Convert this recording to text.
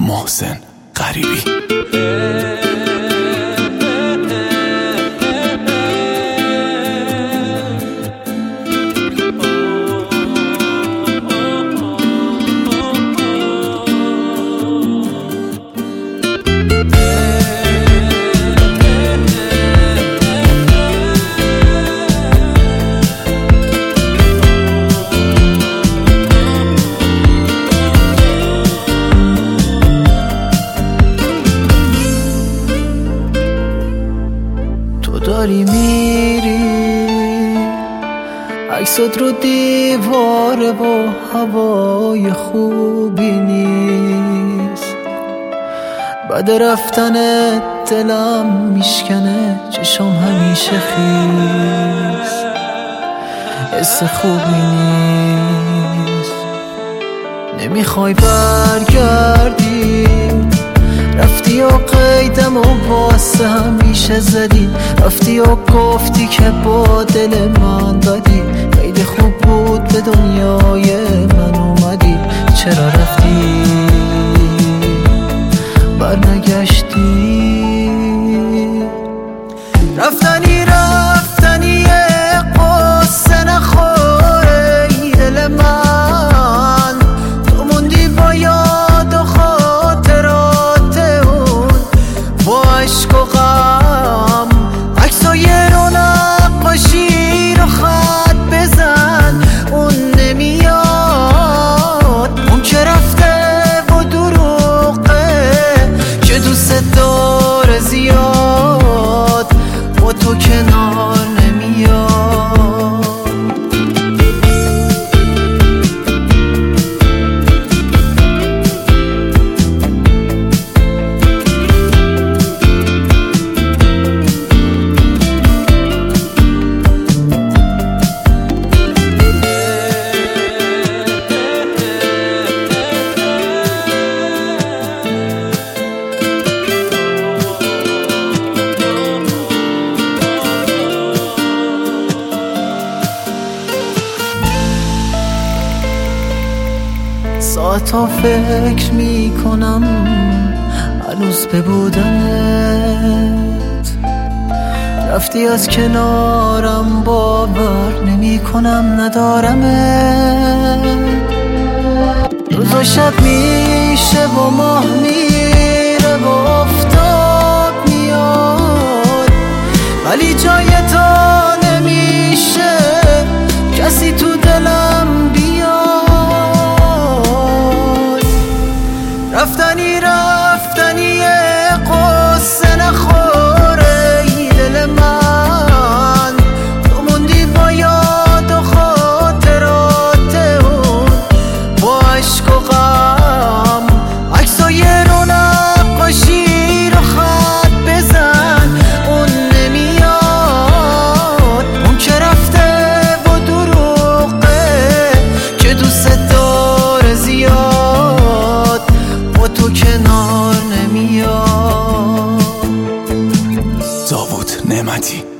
محسن غریبی. داری میری عکست رو دیواره و هوای خوبی نیست، بعد رفتنت دلم میشکنه، چشم همیشه خیس، حس خوبی نیست. نمیخوای برگردی، رفتی و قیدم و واسه همیشه زدی، رفتی و گفتی که با دل من بدی، خیلی خوب بود به دنیای من اومدی، چرا رفتی برنگشتی؟ رفتنی قصه نخوره دل من، تو موندی با یاد و خاطرات اون، با عشق و غم عکسای رو نقاشی رو خط بزن، اون نمیاد، اون که رفته و دروغه که دوست داره زیاد، با تو کنار نمیاد. ساعتا فکر میکنم هنوز به بودنت، رفتی از کنارم باور نمیکنم ندارمت، روز و شب میشه و ماه میره و آفتاب میاد، ولی جای تو نمیشه کسی تو دلم بیاد. رفتنی قصه نخوره دل من، تو موندی با یاد و خاطرات اون، با عشق و غم عکسای رو نقاشی رو خط بزن، اون نمیاد، اون که رفته و دروغه که دوست داره زیاد، با تو کنار نمیاد. داوود نعمتی.